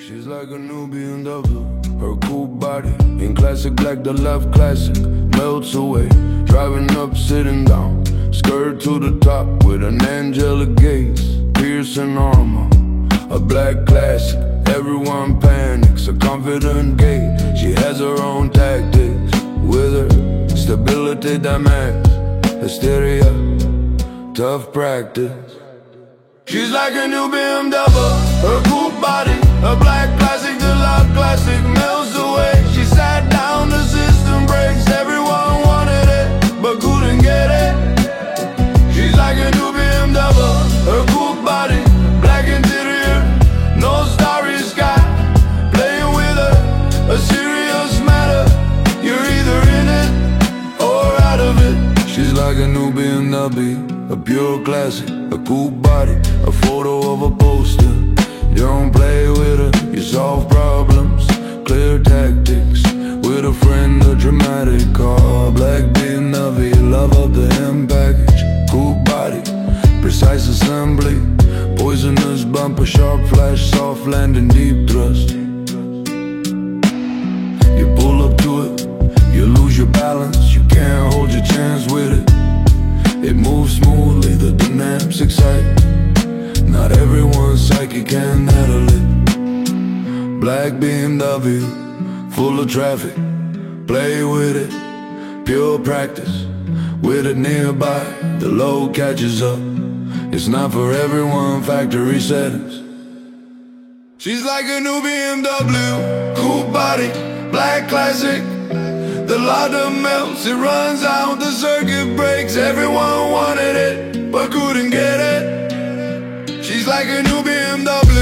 She's like a new BMW. Her cool body in classic black, the left classic melts away. Driving up, sitting down, skirt to the top with an angelic gaze, piercing armor, a black classic. Everyone panics, a confident gait. She has her own tactics with her stability that match hysteria, tough practice. She's like a new BMW, her cool body, a black classic, the love classic melts away. She sat down, the system breaks. Everyone wanted it, but couldn't get it. She's like a new BMW, her cool body, black interior, no starry sky. Playing with her, a serious matter. You're either in it or out of it. She's like a new BMW, a pure classic, a cool body, a photo of a poster. You don't play with her, you solve problems, clear tactics. With a friend, a dramatic car, black BMW, love of the M package. Cool body, precise assembly, poisonous bumper, sharp flash, soft landing, deep thrust. You pull up to it, you lose your balance, you can't hold your chance with it. It moves smoothly, the dynamics excite. Not everyone's psyche can handle it. Black BMW, full of traffic, play with it, pure practice. With it nearby, the load catches up. It's not for everyone, factory settings. She's like a new BMW, cool body, black classic. The ladder melts, it runs out, the circuit breaks. Everyone wanted it, but couldn't get it. She's like a new BMW.